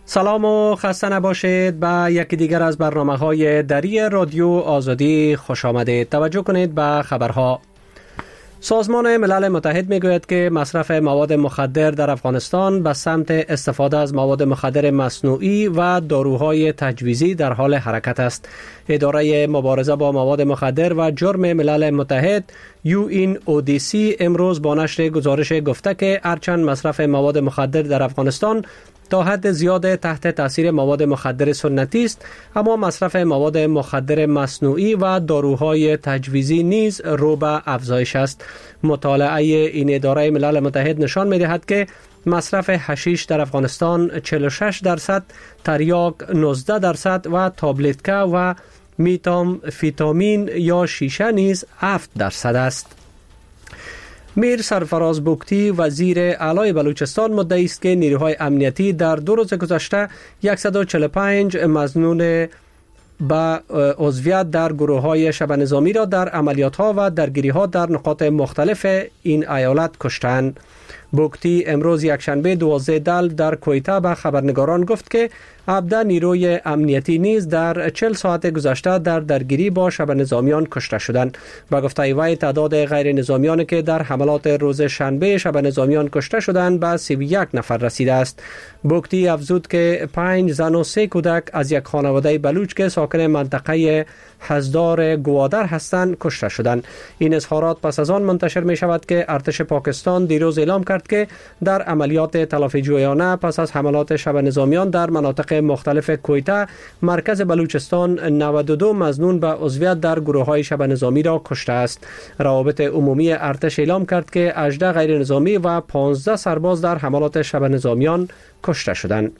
سلام و خسته نباشید. به یکی دیگر از برنامه‌های دری رادیو آزادی خوش آمدید. توجه کنید به خبرها. سازمان ملل متحد میگوید که مصرف مواد مخدر در افغانستان به سمت استفاده از مواد مخدر مصنوعی و داروهای تجویزی در حال حرکت است. اداره مبارزه با مواد مخدر و جرم ملل متحد UNODC امروز با نشر گزارش گفته که هرچند مصرف مواد مخدر در افغانستان تا حد زیاد تحت تاثیر مواد مخدر سنتی است، اما مصرف مواد مخدر مصنوعی و داروهای تجویزی نیز رو به افزایش است. مطالعه این اداره ملل متحد نشان می‌دهد که مصرف حشیش در افغانستان 46%، تریاک 19% و تابلتکا و میتامفیتامین یا شیشه نیز 7% است. میر سرفراز بگتی وزیر اعلی بلوچستان مدعی است که نیروهای امنیتی در 2 روز گذشته 145 مظنون به عضویت در گروه‌های شبه نظامی را در عملیات‌ها و درگیری‌ها در نقاط مختلف این ایالت کشتند. بگتی امروز یکشنبه 12 دلو در کویتا به خبرنگاران گفت که 17 نیروی امنیتی نیز در 40 ساعت گذشته در درگیری با شبه نظامیان کشته شدند. و گفته وی تعداد غیر نظامیانی که در حملات روز شنبه شبه نظامیان کشته شدند به 31 نفر رسیده است. بگتی افزود که 5 زن و 3 کودک از یک خانواده بلوچ که ساکن منطقه هزدار گوادر هستند کشته شدند. این اظهارات پس از آن منتشر می شود که ارتش پاکستان دیروز اعلام کرد که در عملیات تلافی جویانه پس از حملات شبه نظامیان در مناطق مختلف کویتا مرکز بلوچستان 92 مظنون به عضویت در گروه‌های شبه نظامی را کشته است. روابط عمومی ارتش اعلام کرد که 18 غیر نظامی و 15 سرباز در حملات شبه نظامیان کشته شدند.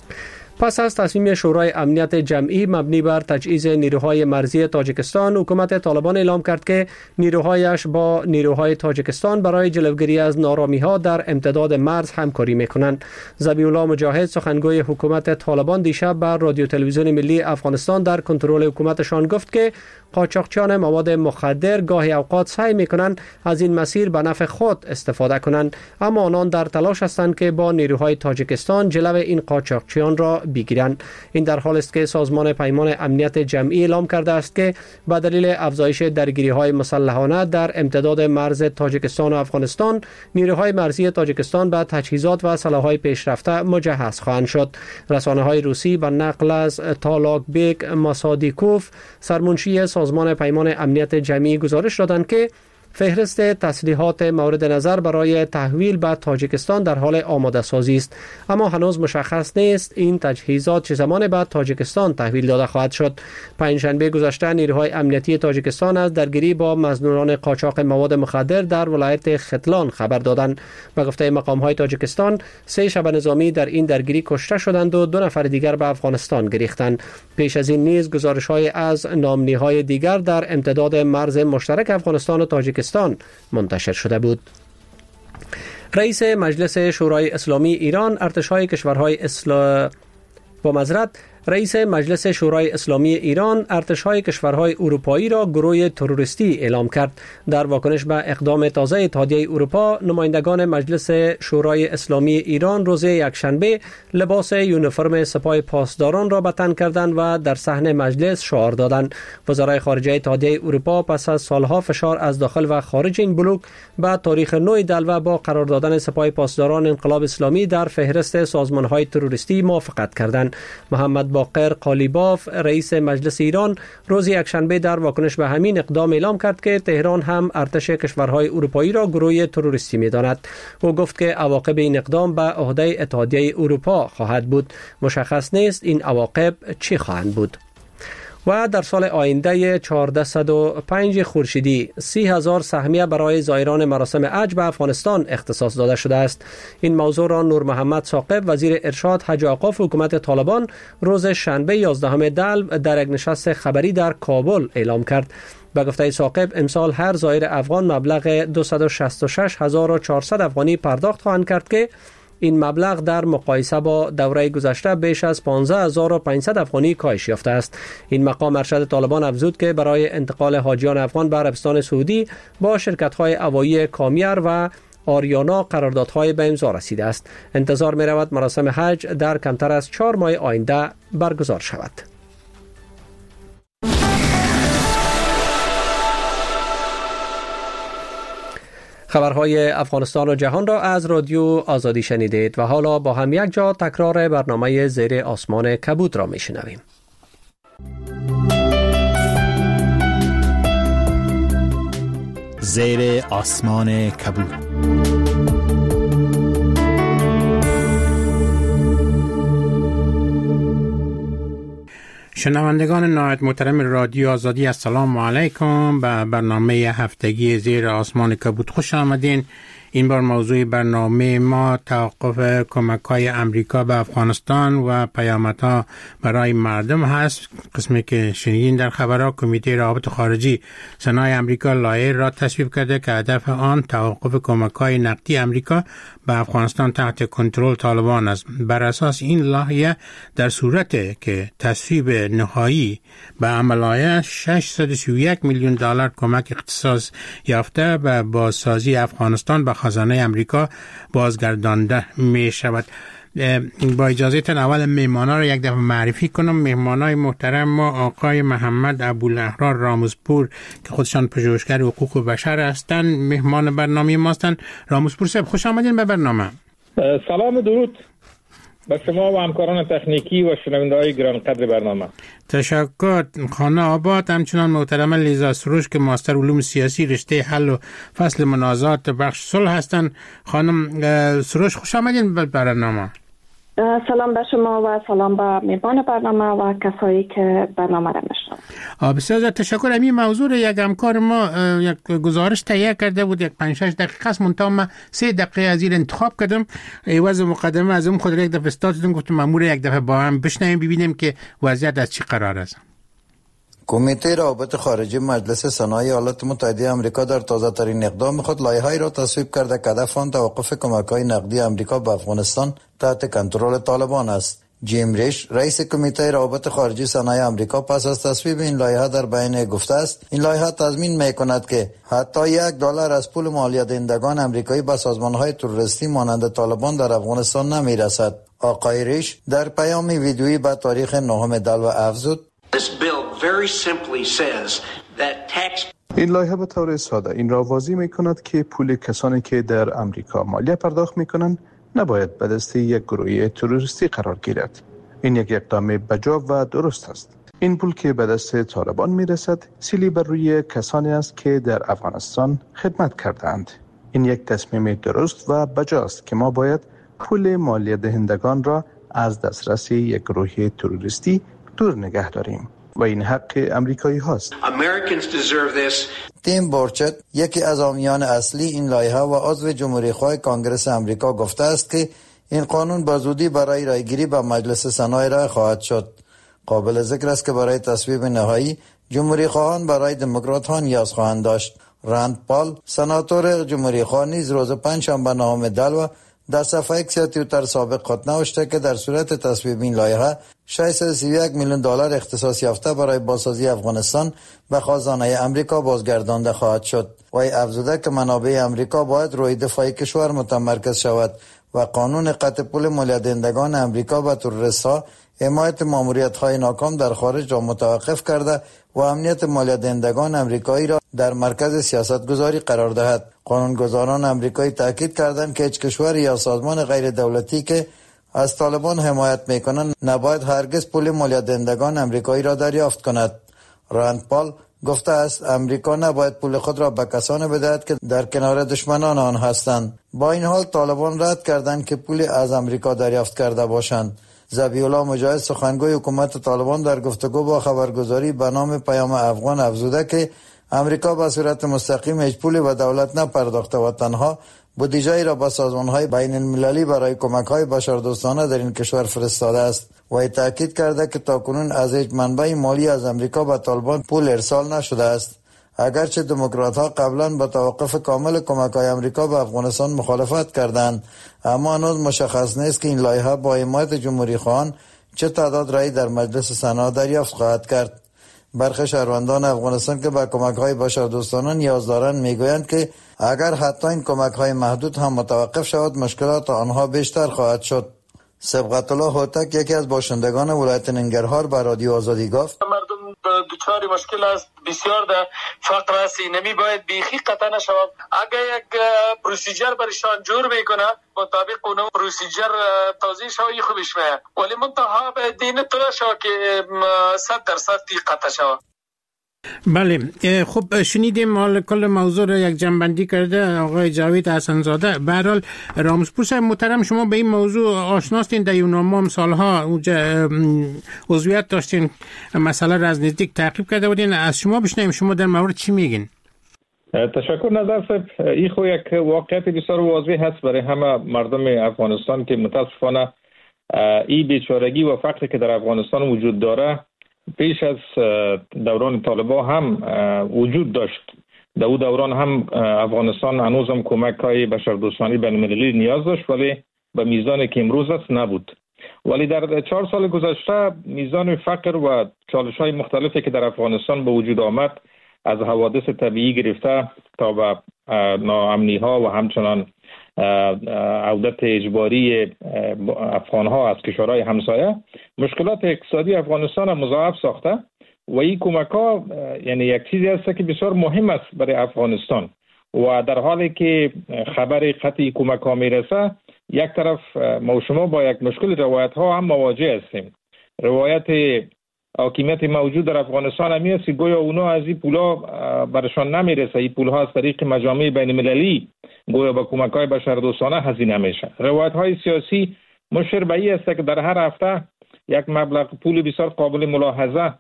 پس از تصمیم شورای امنیت جمعی مبنی بر تجهیز نیروهای مرزی تاجیکستان، حکومت طالبان اعلام کرد که نیروهایش با نیروهای تاجیکستان برای جلوگیری از نارامی‌ها در امتداد مرز همکاری می‌کنند. ذبیح الله مجاهد سخنگوی حکومت طالبان دیشب بر رادیو تلویزیون ملی افغانستان در کنترل حکومتشان گفت که قاچاقچیان مواد مخدر گاهی اوقات سعی می‌کنند از این مسیر به نفع خود استفاده کنند، اما آنان در تلاش هستند که با نیروهای تاجیکستان جلو این قاچاقچیان را بگیرند. این در حالی است که سازمان پیمان امنیت جمعی اعلام کرده است که به دلیل افزایش درگیری‌های مسلحانه در امتداد مرز تاجیکستان و افغانستان، نیروهای مرزی تاجیکستان به تجهیزات و سلاح‌های پیشرفته مجهز خواهند شد. رسانه‌های روسی به نقل از تالاکبک ماسادیکوف، سرمنشی سازمان پیمان امنیت جمعی گزارش دادند که فهرست تسلیحات مورد نظر برای تحویل به تاجیکستان در حال آماده سازی است، اما هنوز مشخص نیست این تجهیزات چه زمان بعد تاجیکستان تحویل داده خواهد شد. پنجشنبه گذشته نیروهای امنیتی تاجیکستان از درگیری با مظنونان قاچاق مواد مخدر در ولایت ختلان خبر دادند. به گفته مقام‌های تاجیکستان 3 شبه نظامی در این درگیری کشته شدند و 2 نفر دیگر به افغانستان گریختند. پیش از این نیز گزارش‌های از نامنی‌های دیگر در امتداد مرز مشترک افغانستان و تاجیکستان منتشر شده بود. رئیس مجلس شورای اسلامی ایران ارتش‌های کشورهای رئیس مجلس شورای اسلامی ایران ارتش‌های کشورهای اروپایی را گروه تروریستی اعلام کرد. در واکنش به اقدام تازه اتحادیه اروپا، نمایندگان مجلس شورای اسلامی ایران روز یکشنبه لباس یونیفرم سپاه پاسداران را به تن کردند و در صحن مجلس شعار دادند. وزرای خارجه اتحادیه اروپا پس از سالها فشار از داخل و خارج این بلوک به تاریخ 9 دلو با قرار دادن سپاه پاسداران انقلاب اسلامی در فهرست سازمان‌های تروریستی موافقت کردند. محمد باقر قالیباف رئیس مجلس ایران روز یکشنبه در واکنش به همین اقدام اعلام کرد که تهران هم ارتش کشورهای اروپایی را گروه تروریستی می‌داند. او گفت که عواقب این اقدام به عهده اتحادیه اروپا خواهد بود. مشخص نیست این عواقب چی خواهند بود. و در سال آینده 1405 خورشیدی 30,000 سهمیه برای زائران مراسم حج به افغانستان اختصاص داده شده است. این موضوع را نور محمد ثاقب وزیر ارشاد حج و اوقاف حکومت طالبان روز شنبه 11 دلو در یک نشست خبری در کابل اعلام کرد. به گفته ثاقب امسال هر زائر افغان مبلغ 266,400 افغانی پرداخت خواهند کرد که این مبلغ در مقایسه با دوره گذشته بیش از 15,500 افغانی کاهش یافته است. این مقام ارشد طالبان افزود که برای انتقال حاجیان افغان به عربستان سعودی با شرکت‌های هوایی کامیر و آریانا قراردادهای به امضا رسیده است. انتظار می رود مراسم حج در کمتر از 4 ماه آینده برگزار شود. خبرهای افغانستان و جهان را از رادیو آزادی شنیدید و حالا با هم یک جا تکرار برنامه زیر آسمان کبود را می شنویم. زیر آسمان کبود. شنوندگان نهایت محترم رادیو آزادی، السلام علیکم. به برنامه هفتگی زیر آسمان کبود خوش آمدین. این بار موضوع برنامه ما توقف کمک‌های امریکا به افغانستان و پیامدها برای مردم هست. قسمی که شنیدین در خبرها، کمیته روابط خارجی سنای امریکا لایحه را تصویب کرده که هدف آن توقف کمک‌های نقدی امریکا به افغانستان تحت کنترل طالبان است. بر اساس این لایحه در صورت که تصویب نهایی به عمل آید 631 میلیون دلار کمک اختصاص یافته به بازسازی افغانستان به خزانه امریکا بازگردانده می شود. با اجازهتون اول مهمانا را یک دفعه معرفی کنم. مهمانای محترم ما آقای محمد ابوالاحرار راموزپور که خودشان پژوهشگر حقوق بشر هستند، مهمان برنامه ما هستند. راموزپور صاحب خوش آمدین به برنامه. سلام درود به شما و همکاران تکنیکی و شنونده‌های گرانقدر برنامه. تشکر. خانه آباد همچنان محترمه لیزا سروش که ماستر علوم سیاسی رشته حل و فصل منازعات بخش صلح هستند. خانم سروش خوش آمدین به برنامه. سلام به شما و سلام به میزبان برنامه و کسایی که برنامه را میشنوند. بسیار تشکر. همین موضوع یک همکار ما یک گزارش تهیه کرده بود، یک 5-6 دقیقه است، منتها من 3 دقیقه از این انتخاب کردم. عوض مقدمه از اون خود یک دفعه استادتون گفتم مامور یک دفعه با هم بشنویم ببینیم که وضعیت از چی قرار است. کمیته روابط خارجی مجلس سنای ایالات متحده آمریکا در تازه‌ترین اقدام خود لایحه‌ای را تصویب کرده که هدف آن توقف کمک‌های نقدی آمریکا به افغانستان تحت کنترل طالبان است. جیم ریش رئیس کمیته روابط خارجی سنای آمریکا پس از تصویب این لایحه در بیانیه گفته است این لایحه تضمین می‌کند که حتی $1 از پول مالیه دهندگان آمریکایی به سازمان‌های تروریستی مانند طالبان در افغانستان نمی‌رسد. آقای ریش در پیام ویدیویی به تاریخ 9 دلو افزود: این لایحه به طور ساده این را واضح می‌کند که پول کسانی که در امریکا مالیه پرداخت می‌کنند نباید به دست یک گروه تروریستی قرار گیرد. این یک اقدام بجا و درست است. این پول که به دست طالبان می‌رسد سیلی بر روی کسانی است که در افغانستان خدمت کردند. این یک تصمیم درست و بجا است که ما باید پول مالیه دهندگان را از دسترس یک گروه تروریستی دور نگه داریم و این حق امریکایی هاست. تیم بورچت یکی از حامیان اصلی این لایحه و عضو جمهوری‌خواه کانگرس امریکا گفته است که این قانون با زودی برای رایگیری به مجلس سنا ارائه خواهد شد. قابل ذکر است که برای تصویب نهایی جمهوری‌خواهان برای دموکرات‌ها نیاز خواهند داشت. راند پال سناتور جمهوری‌خواه نیز روز پنجشنبه 9 دلو در صفحه اکس توییتر سابق خود نوشته که در صورت تصویب این لایحه 631 میلیون دلار اختصاص یافته برای بازسازی افغانستان به خزانه امریکا بازگردانده خواهد شد. وی افزوده که منابع امریکا باید روی دفاع کشور متمرکز شود و قانون قطع پول مالیه دهندگان امریکا به تروریست‌ها حمایت ماموریت‌های ناکام در خارج را متوقف کرده و امنیت مالیه دهندگان امریکایی را در مرکز سیاستگذاری قرار دهد. قانونگذاران امریکایی تاکید کردند که هیچ کشور یا سازمان غیر دولتی که از طالبان حمایت می‌کنند نباید هرگز پول مالیه دهندگان امریکایی را دریافت کند. راند پال گفته است امریکا نباید پول خود را به کسانی بدهد که در کنار دشمنان آن هستند. با این حال طالبان رد کردند که پول از امریکا دریافت کرده باشند. ذبیح‌الله مجاهد سخنگوی حکومت طالبان در گفتگو با خبرگزاری به نام پیام افغان افزوده که امریکا به صورت مستقیم هیچ پولی به دولت نپرداخته و تنها بودجه‌ای را به سازمان‌های بین‌المللی برای کمک‌های بشردوستانه در این کشور فرستاده است. و تاکید کرده که تاکنون از هیچ منبع مالی از امریکا به طالبان پول ارسال نشده است. اگرچه دموکرات‌ها قبلا با توقف کامل کمک‌های امریکا به افغانستان مخالفت کردند، اما هنوز مشخص نیست که این لایحه با حمایت جمهوری‌خواهان چه تعداد رأی در مجلس سنا دریافت خواهد کرد. برخی شهروندان افغانستان که به کمک‌های بشردوستانه نیاز دارند میگویند که اگر حتی این کمک‌های محدود هم متوقف شود مشکلات آنها بیشتر خواهد شد. سبقت الله هوتک یکی از باشندگان ولایت ننگرهار به رادیو آزادی گفت مردم دچار مشکل است، بسیار در فقر است، اینمی باید بیخی قطع نشود. اگر یک پروسیجر برشان جور میکنه مطابق اون پروسیجر توضیح شوی خوبش میاد، ولی منتها دین طور شو که 100% قطع شود. بله خب شنیدیم حال کل موضوع را یک جنبندی کرده آقای جاوید حسن‌زاده. به هر حال رامزپور صاحب محترم، شما به این موضوع آشناستین، در یونام سالها عضویت داشتین، مسئله را از نزدیک تعقیب کرده بودین. از شما بشنویم شما در مورد چی میگین؟ تشکر نظر صاحب. این خو یک واقعیت بسیار واضح هست برای همه مردم افغانستان که متاسفانه این بیچارگی و فقری که در افغانستان وجود داره پیش از دوران طالبان هم وجود داشت. در اون دوران هم افغانستان هنوز هم کمک‌های بشردوستانه بین‌المللی نیاز داشت، ولی به میزانی که امروز است نبود. ولی در 4 سال گذشته میزان فقر و چالش‌های مختلفی که در افغانستان به وجود آمد، از حوادث طبیعی گرفته تا به ناامنی‌ها و همچنان عودت اجباری افغان‌ها از کشورهای همسایه، مشکلات اقتصادی افغانستان مضاعف ساخته و این کمک‌ها یعنی یک چیزی است که بسیار مهم است برای افغانستان. و در حالی که خبر قطعی کمک‌ها میرسه، یک طرف ما شما با یک مشکل روایت‌ها هم مواجه هستیم. روایت حاکمیت موجود در افغانستان همی است که گویا اونا از این پولا برشان نمیرسه، این پولها از طریق مجامع بین‌المللی گویا با کمک‌های بشردوستانه هزینه میشه. روایت‌های سیاسی مشیر به این است که در هر هفته یک مبلغ پول بسیار قابل ملاحظه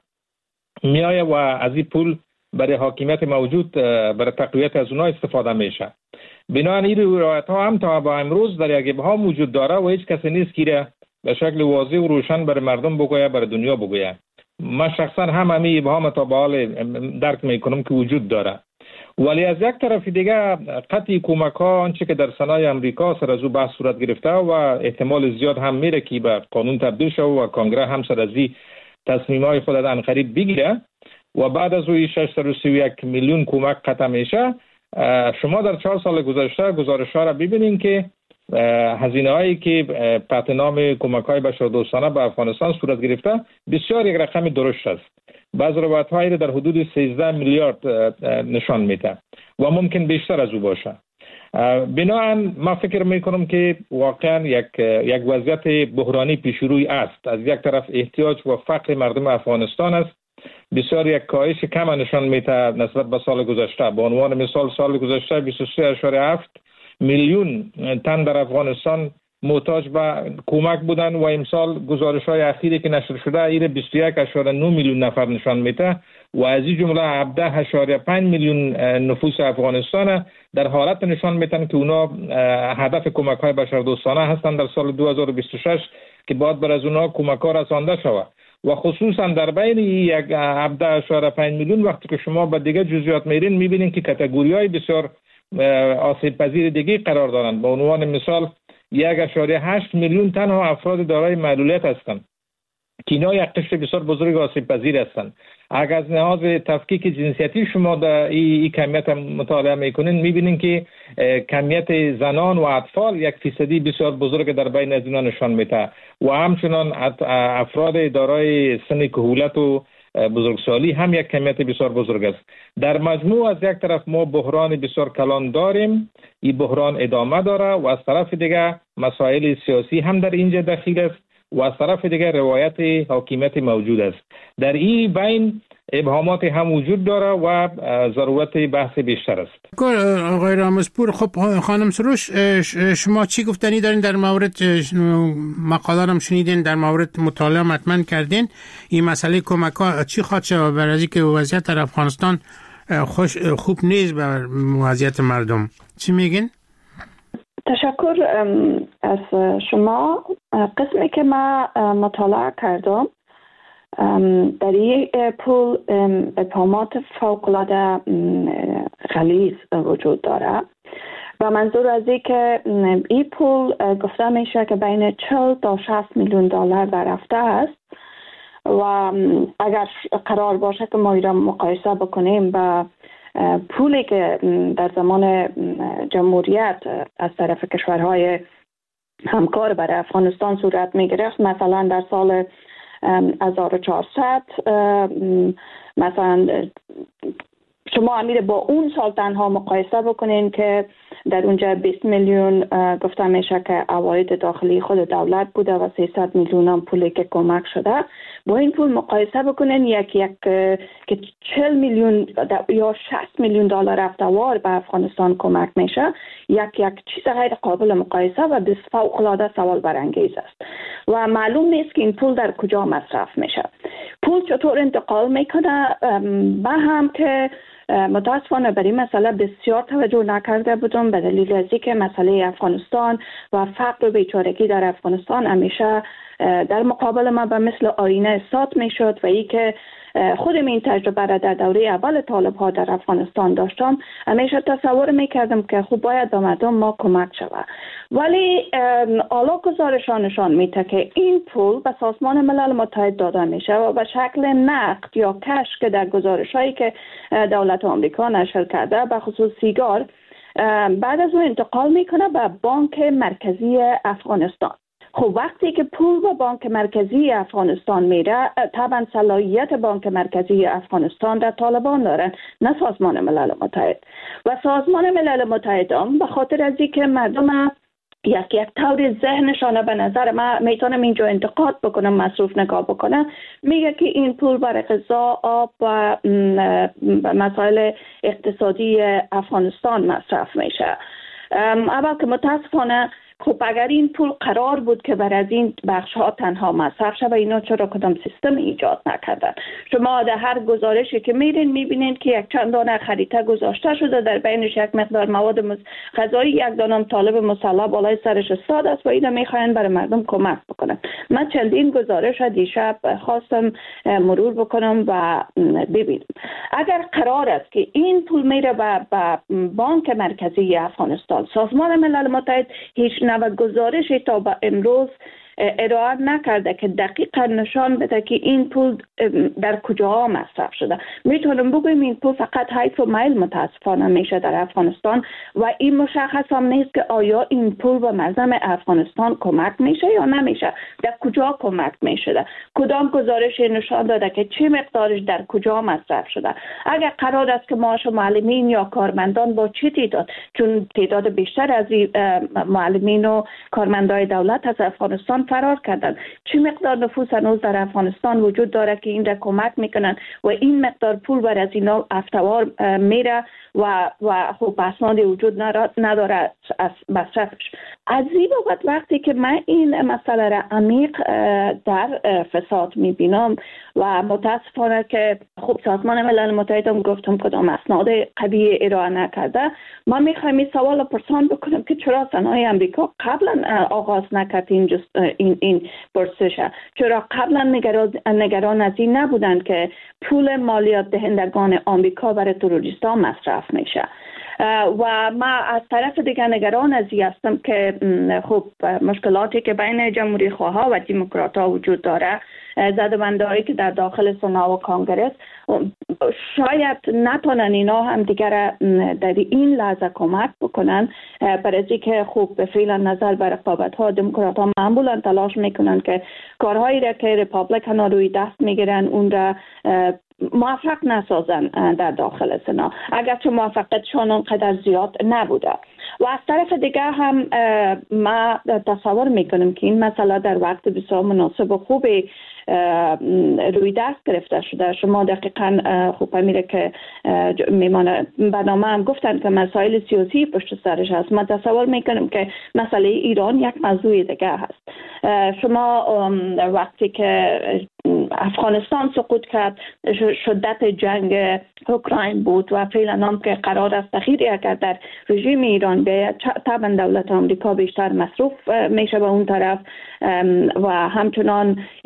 میآید و از این پول برای حاکمیت موجود برای تقویت از اونها استفاده میشه. بنابراین این روایت‌ها هم تا با امروز در یک ابهام وجود داره و هیچ کسی نیست که به شکل واضح و روشن برای مردم بگوید، برای دنیا بگوید. من شخصا هم همین ابهام تا به حال درک میکنم که وجود داره. ولی از یک طرف دیگه قطعی کمک‌ها آنچه که در سنای امریکا سر از او بحث صورت گرفته و احتمال زیاد هم میره که به قانون تبدیل شه و کنگره هم سر از این تصمیم‌های خود از قریب بگیره و بعد از او 631 میلیون کمک قطع میشه. شما در 4 سال گذشته گزارش‌ها را ببینید که هزینه‌هایی که تحت نام کمک‌های بشردوستانه به افغانستان صورت گرفته بسیار یک رقم درشت است. بعضی روایت‌هایی در حدود 13 میلیارد نشان میده و ممکن بیشتر از او باشه. بنابراین من فکر میکنم که واقعا یک وضعیت بحرانی پیش روی است. از یک طرف احتیاج و فقر مردم افغانستان است، بسیار یک کاهش کم نشان میده نسبت به سال گذشته. به عنوان مثال سال گذشته 23.7 میلیون تن در افغانستان محتاج به کمک بودن و امسال گزارش‌های اخیری که نشر شده این 21.9 میلیون نفر نشان میده و از این جمله 17.5 میلیون نفوس افغانستان در حالت نشان میدن که اونا هدف کمک‌های بشردوستانه هستند در سال 2026 که باید بر از اونا کمک‌ها رسانده شود و خصوصا در بین یک 17.5 میلیون وقتی که شما به دیگه جزئیات میرین میبینین که کاتگوری‌های بسیار آسیب پذیر دیگه قرار دارند. به عنوان مثال 1.8 میلیون تنها افراد دارای معلولیت هستند که اینا یک قشر بسیار بزرگ آسیب پذیر هستند. اگر از لحاظ تفکیک جنسیتی شما در این کمیت مطالعه میکنین میبینین که کمیت زنان و اطفال 1% بسیار بزرگ در بین از اینا نشان میده و همچنان افراد دارای سن کهولت و بزرگسالی هم یک کمیت بسیار بزرگ است. در مجموع از یک طرف ما بحران بسیار کلان داریم، این بحران ادامه داره و از طرف دیگه مسائل سیاسی هم در اینجا دخیل است و از طرف دیگه روایت حاکمیت موجود است. در این بین ابهامات هم وجود داره و ضرورت بحث بیشتر است. آقای رامزپور، خب خانم سروش شما چی گفتنی دارین در مورد مقاله هم شنیدین، در مورد مطالعه حتما کردین، این مسئله کمک ها چی خواهد شد برای اینکه وضعیت در افغانستان خوب نیست بر وضعیت مردم؟ چی میگین؟ تشکر از شما. قسمی که ما مطالعه کردم در این پول ابهامات فوق‌العاده غلیظ وجود داره و منظور از این که این پول گفته میشه که بین 40 تا 60 میلیون دلار در هفته است و اگر قرار باشه که ما ایران مقایسه بکنیم با پولی که در زمان جمهوریت از طرف کشورهای همکار برای افغانستان صورت می گرفت، مثلا در سال 1400 مثلا شما امیر با اون سال تنها مقایسه بکنین که در اونجا 20 میلیون گفته میشه که عواید داخلی خود دولت بوده و 300 میلیون هم پولی که کمک شده. با این پول مقایسه بکنین یک که 40 میلیون یا 60 میلیون دلار هفته‌وار به افغانستان کمک میشه، یک چیز غیر قابل مقایسه و فوق العاده سوال برانگیز است و معلوم نیست که این پول در کجا مصرف میشه. پول چطور انتقال میکنه؟ با هم که متاسفانه برای مسئله بسیار توجه نکرده بودم به دلیل از اینکه مسئله افغانستان و فقر و بیچارگی در افغانستان همیشه در مقابل ما به مثل آینه استاد میشد و ای که خودم این تجربه را در دوره اول طالب ها در افغانستان داشتم، همیشه تصور میکردم که خوب باید به مردم ما کمک شود. ولی حالا گزارشان نشان میده که این پول به سازمان ملل متحد داده میشه و به شکل نقد یا کش که در گزارش هایی که دولت آمریکا نشر کرده به خصوص سیگار بعد از اون انتقال میکنه به بانک مرکزی افغانستان. خب وقتی که پول به بانک مرکزی افغانستان میره، طبعا صلاحیت بانک مرکزی افغانستان در طالبان دارن، نه سازمان ملل متحد. و سازمان ملل متحد هم به خاطر از اینکه مردم یک طور ذهنشان به نظر من میتونم اینجا انتقاد بکنم، مصروف نگاه بکنم، میگه که این پول برای غذا، آب و مسائل اقتصادی افغانستان مصرف میشه. اول که متاسفانه خب اگر این پول قرار بود که بر از این بخش ها تنها مصرف شد و اینا چرا کدام سیستم ایجاد نکردن؟ شما در هر گزارشی که میرین میبینین که یک چند دانه خریطه گذاشته شده، در بینش یک مقدار مواد غذایی، یک دانه طالب مسلح بالای سرش استاد است و اینا میخواین برای مردم کمک بکنن. من چندین گزارش دیشب خواستم مرور بکنم و ببینم اگر قرار است که این پول میره به بانک مرکزی افغانستان، سازمان ملل متحد هیچ نوع گزارشی تا به امروز ارائه نکرده که دقیقا نشان بده که این پول در کجا مصرف شده. میتونم بگویم این پول فقط حیف و میل متاسفانه میشه در افغانستان و این مشخص هم نیست که آیا این پول به مردم افغانستان کمک میشه یا نمیشه، در کجا کمک میشه، کدام گزارشی نشان داده که چه مقدارش در کجا مصرف شده. اگر قرار است که معاش معلمین یا کارمندان با چه تعداد، چون تعداد بیشتر از معلمین و کارمندای دولت از افغانستان فرار کردن، چه مقدار نفوس هنوز در افغانستان وجود داره که این را کمک میکنن و این مقدار پول بر از اینا افتوار میره و خب اسنادی وجود نداره از مصرفش. از این بابت وقتی که من این مسئله را عمیق در فساد میبینم و متاسفانه که خب سازمان ملل متحد هم گفتم کدام اسناد قوی ارائه نکرده، من میخوایم این سوال پرسان بکنم که چرا صنایع امریکا قبلا آغاز نکرد این پرسش؟ چرا قبلا نگران از این نبودند که پول مالیات دهندگان آمریکا برای تروریستا مصرف میشه؟ و ما از طرف دیگه نگران از این هستم که خب مشکلاتی که بین جمهوری خواها و دموکرات ها وجود داره، زدبندهایی که در داخل سنا و کانگرس، شاید نتونن اینا هم دیگر در این لحظه کمک بکنن، برای که خوب به فعلا نظر بر رقابت ها دموکرات ها معمولا تلاش میکنن که کارهایی را که ریپابلیکن ها روی دست میگیرن اون را موفق نسازن در داخل سنا، اگرچه موفقیتشان اونقدر زیاد نبوده. و از طرف دیگه هم ما تصور میکنم که این مسئله در وقت بسیار مناسب و خوبی روی دست گرفته شده. شما دقیقا خوب میره که میمانه برنامه هم گفتن که مسائل سیاسی پشت سرش هست. من تصور میکنم که مسئله ایران یک موضوع دیگه هست. شما وقتی که افغانستان سقوط کرد، شدت جنگ اوکراین بود و فعلا هم که قرار است تغییری اگر در رژیم ایران بیاید، طبعا دولت آمریکا بیشتر مصروف میشه به اون طرف و همچنان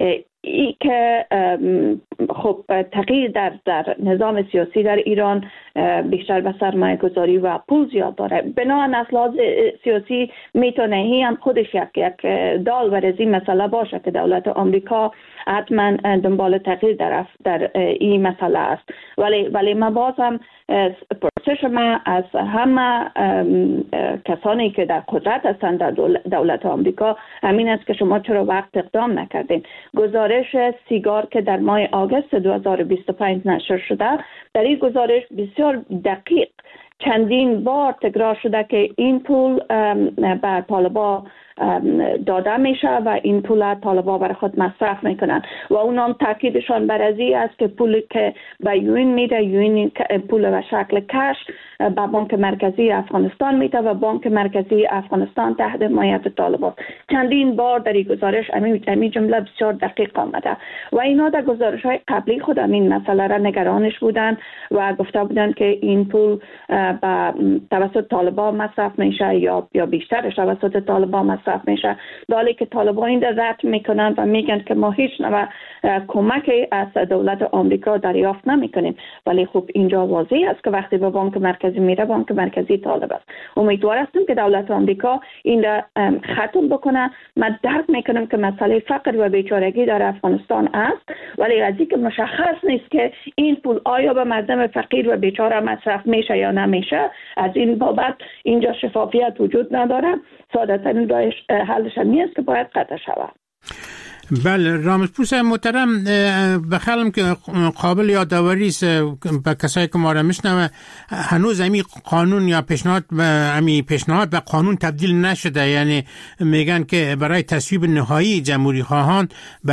ای که خب تغییر در نظام سیاسی در ایران بیشتر به سرمایه گذاری و پول زیاد داره. بنابراین از لحاظ سیاسی میتونه هی هم خودش یک دال ورزی مسئله باشه که دولت آمریکا حتما دنبال تغییر در این مسئله است. ولی ما بازم پرسش ما از همه کسانی که در قدرت هستند در دولت آمریکا همین است که شما چرا وقت اقدام نکردین. گزارش سیگار که در ماه آگوست 2025 نشر شده، در این گزارش بسیار دقیق چندین بار تکرار شده که این پول بر طالبا داده میشه و این پول طالبا برای خود مصرف میکنن و اونام تاکیدشان بر از این است که پولی که به یوین میده، یوین پول به شکل کش به بانک مرکزی افغانستان میده و بانک مرکزی افغانستان تحت حمایت طالبان. چندین بار در این گزارش همین جمله بسیار دقیق آمده و اینا در گزارش های قبلی خود این مسئله را نگرانش بودن و گفته بودن که این پول به توسط طالبان مصرف میشه یا بیشترش توسط طالبان مصرف میشه، دالی که طالبان این رد میکنن و میگن که ما هیچ نوع کمکی از دولت آمریکا دریافت نمیکنیم. ولی خب اینجا واضح است که وقتی به بانک مرکزی میره، بانک مرکزی طالب است. امیدوار هستم که دولت آمریکا این را ختم بکنه. من درک میکنم که مسئله فقر و بیچارگی در افغانستان است، ولی از اینکه مشخص نیست که این پول آیا به مردم فقیر و بیچاره مصرف میشه یا نمیشه، از این بابت اینجا شفافیت وجود نداره. ساده ترین راهش حلش نیست که باید قطع شود. بله، رامزپوس محترم، بخیالم که قابل یادآوری است به کسایی که ما را میشنوه، هنوز امی قانون یا پیشنهاد به قانون تبدیل نشده. یعنی میگن که برای تصویب نهایی جمهوری خواهان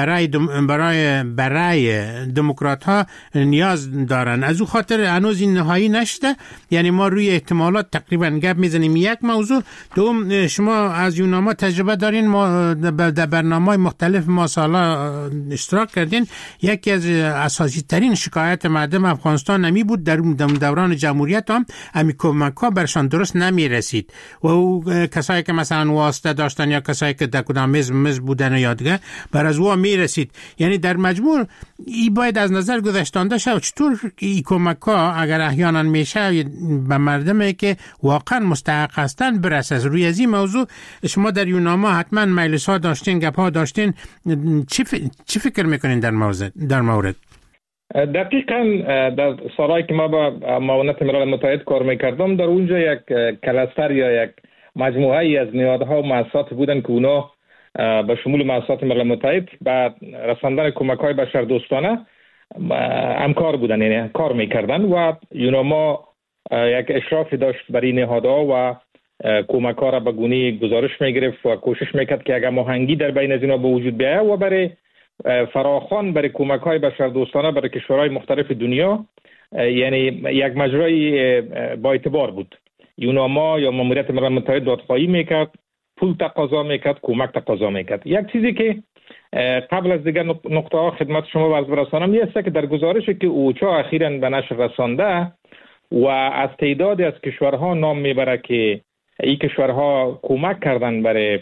برای دموکرات ها نیاز دارن. از او خاطر هنوز این نهایی نشده. یعنی ما روی احتمالات تقریبا گپ میزنیم. یک موضوع. دوم، شما از یوناما تجربه دارین، ما در برنامه‌های مختلف ما سالا اشتراک کردین. یکی از اساسی ترین شکایت مردم افغانستان نمی بود در دوران جمهوریت هم امی کمک ها برشان درست نمی رسید و او کسایی که مثلا واسطه داشتن یا کسایی که در کدام مز بودن یا دیگه بر از او می رسید. یعنی در مجموع ای باید از نظر گذاشتنده شد چطور ای کمک ها اگر احیانا میشه به مردمی که واقعا مستحق هستن برسه. روی از این موضوع شما در یوناما حتما مجلس ها داشتین، گپ ها داشتین. چی فکر میکنین در مورد؟ دقیقاً در سالهایی که ما با معاونت ملل متحد کار میکردم، در اونجا یک کلاستر یا یک مجموعه ای از نهادها و مؤسسات بودن که اونا به شمول مؤسسات ملل متحد به رساندن کمک های بشردوستانه همکار بودن، یعنی کار میکردن و یوناما یک اشرافی داشت بر این نهادها و کمک ها را به گونه گزارش میگرفت و کوشش میکرد که اگر ماهنگی در بین از اینا به وجود بیاید و برای فراخوان برای کمک های بشردوستانه برای کشورهای مختلف دنیا، یعنی یک مجرای با اعتبار بود. یوناما یا ماموریت ملل متحد دادخواهی میکرد، پول تقاضا میکرد، کمک تقاضا میکرد. یک چیزی که قبل از دیگر نقطه ها خدمت شما عرض برسانم این است که در گزارشی که اوچا اخیراً به نشر رسانده و از تعدادی از کشورها نام میبره که این کشورها کمک کردن برای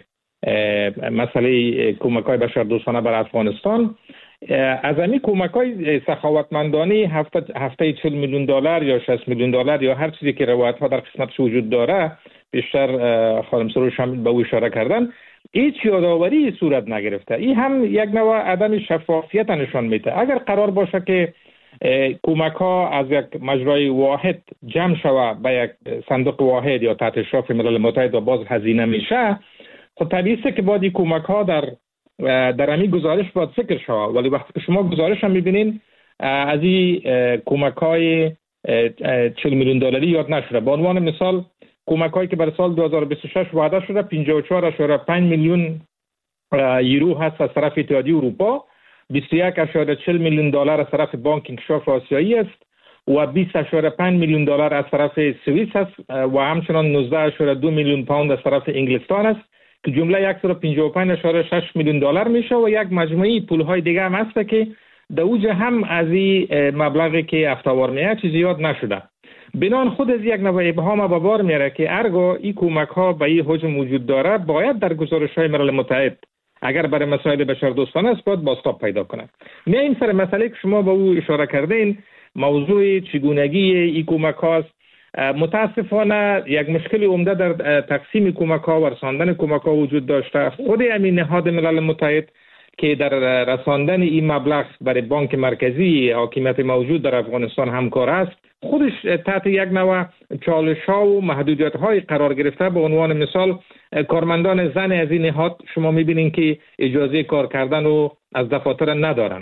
مسئله کمک های بشردوستانه بر افغانستان، از همین کمک های سخاوتمندانه هفته 40 میلیون دلار یا 60 میلیون دلار یا هر چیزی که روایت ها در قسمتش وجود داره، بیشتر خانم سروش هم به او اشاره کردن، هیچ یادآوری صورت نگرفته. این هم یک نوع عدم شفافیت نشان میده. اگر قرار باشه که کمک ها از یک مجرای واحد جمع شوه به یک صندوق واحد یا تحت اشراف ملل متحد و باز هزینه میشه، خب طبیعی است که باید این کمک ها در همین گزارش باید ذکر شوه. ولی وقتی که شما گزارش هم میبینین از این کمک های 40 میلیون دلاری یاد نشده. به عنوان مثال کمک هایی که برای سال 2026 وعده شده 54.5 میلیون یورو هست از طرف اتحادیه اروپا، 21.40 میلیون دلار از طرف بانک انکشاف آسیایی است و 20.5 میلیون دلار از طرف سوئیس است و همچنان 19.2 میلیون پوند از طرف انگلستان است که جمله 155.6 میلیون دلار میشه و یک مجموعه پولهای دیگه هم هست که در اوج هم از این مبلغی که افتوار میاد چیزی یاد نشده. بنان خود از یک نوع ابهام به بار میاره که ارگو این کمک ها به این حجم وجود داره، باید در گزارش های ملل متحد اگر برای مسائل بشردوستانه است باید بازتاب پیدا کنه. میایم سر مسئله که شما به او اشاره کردین، موضوع چگونگی این کمک هاست. متاسفانه یک مشکل عمده در تقسیم کمک ها و رساندن کمک ها وجود داشته. خود همین نهاد ملل متحد که در رساندن این مبلغ برای بانک مرکزی حاکمیت موجود در افغانستان همکار است، خودش تحت یک نوع چالش ها و محدودیت های قرار گرفته. به عنوان مثال کارمندان زن از این نهاد شما میبینین که اجازه کار کردن و از دفاتر ندارن.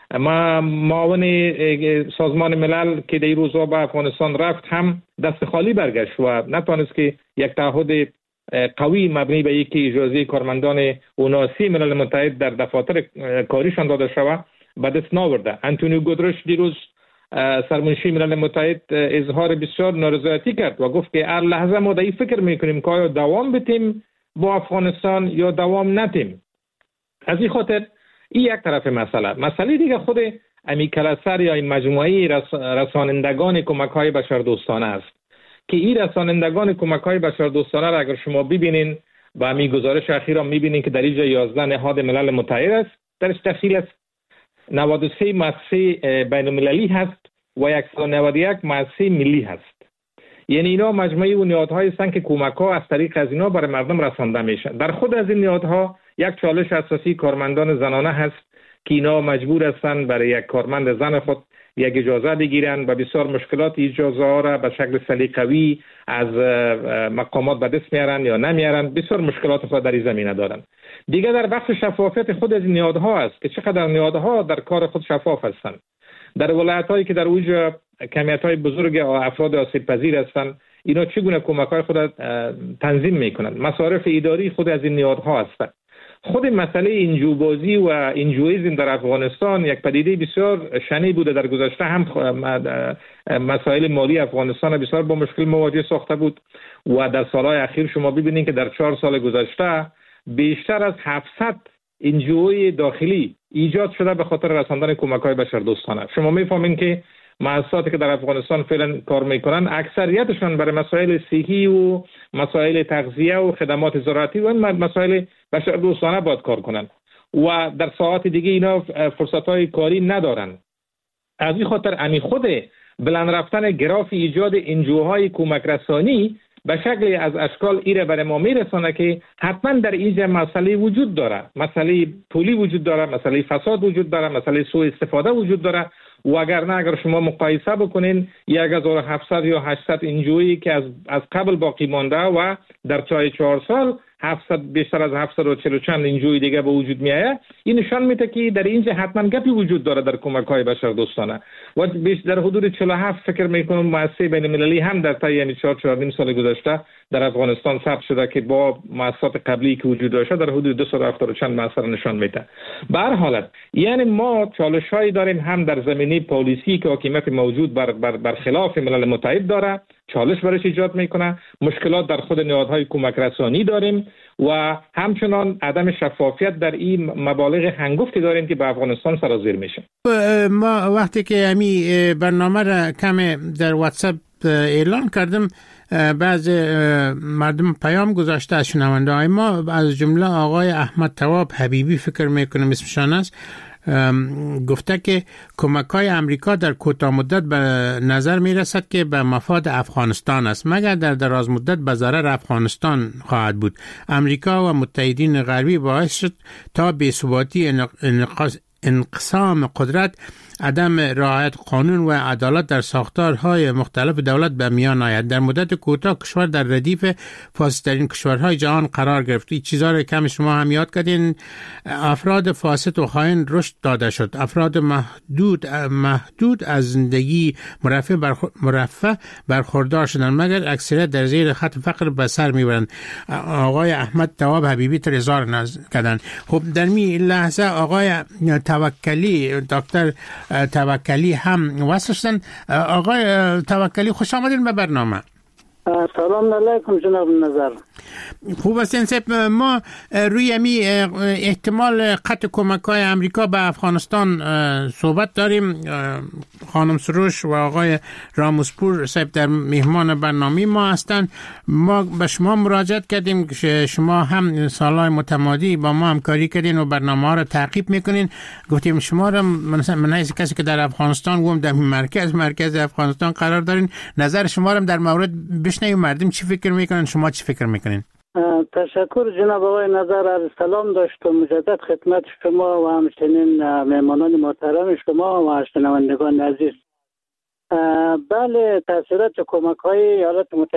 معاون سازمان ملل که در روزها به افغانستان رفت هم دست خالی برگشت و نتوانست که یک تعهد قوی مبنی به اینکه اجازه کارمندان اوناسی ملل متحد در دفاتر کاریشان داده شود به دست ناورده. انتونیو گودرش دیروز سرمنشی ملل متحد اظهار بسیار نارضایتی کرد و گفت که هر لحظه ما در این فکر میکنیم که آیا دوام بتیم با افغانستان یا دوام نتیم. از این خاطر این یک طرف مسئله دیگه خود امی کلاسر یا این مجموعه رسانندگان کمک های بشردوستانه است که این رسانندگان کمک های بشردوستانه را اگر شما ببینین با امی گزارش اخیرا میبینین که در اینجا 11 نهاد ملل متحد است درش تشکیل است، 93 مؤسسه بین المللی هست و 191 مؤسسه ملی هست. یعنی اینا مجموعه و نهادهایی هستند که کمک ها از طریق از اینا برای مردم رسانده میشن. در خود از این نهادها یک چالش اساسی کارمندان زنانه هست که اینا مجبور هستند برای یک کارمند زن خود یک اجازه بگیرن و بسیار مشکلات اجازه ها را به شکل سلیقه‌ای از مقامات به دست میارن یا نمیارن. بسیار مشکلات خود در این زمینه دارن. دیگه در بخش شفافیت خود از نهادها است که چقدر نهادها در کار خود شفاف هستند. در ولایت‌هایی که در اوج کمیت‌های بزرگ افراد آسیب پذیر هستند، اینا چگونه کمک‌های خود تنظیم میکنند. مصارف اداری خود از این نهادها هستند. خود مسئله اینجوبازی و اینجویزم در افغانستان یک پدیده بسیار شنیع بوده. در گذشته هم مسائل مالی افغانستان بسیار با مشکل مواجه ساخته بود و در سالهای اخیر شما ببینید که در 4 سال گذشته بیشتر از 700 اینجوی داخلی ایجاد شده به خاطر رساندن کمک‌های بشردوستانه. شما میفهمین که مؤسساتی که در افغانستان فعلا کار میکنن اکثریتشون برای مسائل صحی و مسائل تغذیه و خدمات زراعتی و مسائل بشردوستانه باید کار کنن و در ساعات دیگه اینا فرصت‌های کاری ندارن. از این خاطر امی خود بلند رفتن گراف ایجاد انجوهای کمک رسانی به شکل از اشکال ایره برای ما میرسانه که حتما در اینجا مسئله وجود داره، مسئله پولی وجود داره، مسئله فساد وجود داره، مسئله سوء استفاده وجود داره و اگر شما مقایسه بکنین 1700 یا 800 انجویی که از قبل باقی مانده و در 4 سال 700 بیشتر از 740 چند انجوی دیگه به وجود میایه، این نشان میده که در اینجا حتما گپی وجود داره در کمک‌های بشردوستانه و در حدود 47 فکر میکنم مؤسسه بین المللی هم در طی یعنی 4 سال گذشته در افغانستان ثبت شده که با مؤسسات قبلی که وجود داشته در حدود 270 چند مؤسسه نشان میده. به هر حالت یعنی ما چالش‌هایی داریم هم در زمینه پالیسی که حاکمیت موجود بر خلاف ملل متحد داره، چالش برش ایجاد میکنه، مشکلات در خود نهادهای کمک رسانی داریم و همچنان عدم شفافیت در این مبالغ هنگفتی داریم که به افغانستان سرازیر میشه. ما وقتی که امی برنامه را کم در واتساپ اعلان کردم بعض مردم پیام گذاشته از شنونده های ما، از جمله آقای احمد تواب حبیبی فکر میکنم اسمشان است، گفته که کمک‌های امریکا در کوتاه مدت به نظر می‌رسد که به مفاد افغانستان است، مگر در دراز مدت به ضرر افغانستان خواهد بود. امریکا و متحدین غربی باعث شد تا بی‌ثباتی، انقسام قدرت، عدم رعایت قانون و عدالت در ساختارهای مختلف دولت به میان آید. در مدت کوتاه کشور در ردیف فاسدترین کشورهای جهان قرار گرفت. این چیزا رو کم شما هم یاد کردین. افراد فاسد و خائن رشد داده شد. افراد محدود از زندگی مرفه برخوردار شدند، مگر اکثریت در زیر خط فقر به سر میبرند. آقای احمد تواب حبیبی تر اظهار کردند. خب در می لحظه آقای توکلی، دکتر توکلی هم وصل شدن. آقای توکلی خوش آمدین به برنامه. سلام علیکم جناب نظر. خوب است انصف ما روی می احتمال قطع کمک های امریکا به افغانستان صحبت داریم. خانم سروش و آقای راموسپور صاحب در مهمان برنامه ما هستند. ما به شما مراجعت کردیم که شما هم سالهای متمادی با ما همکاری کردین و برنامه ها را تعقیب میکنین. گفتیم شما را من از کسی که در افغانستان گفتم در مرکز افغانستان قرار دارین، نظر شما را در مورد بشنویم. مردم چی فکر میکنن، شما چی فکر میکنین؟ تشکر جناب آقای نظر. از سلام داشت و مجدد خدمت شما و همچنین مهمانان محترم شما و شنوندگان عزیز. بله، تاثیرات کمک های ایالات متحده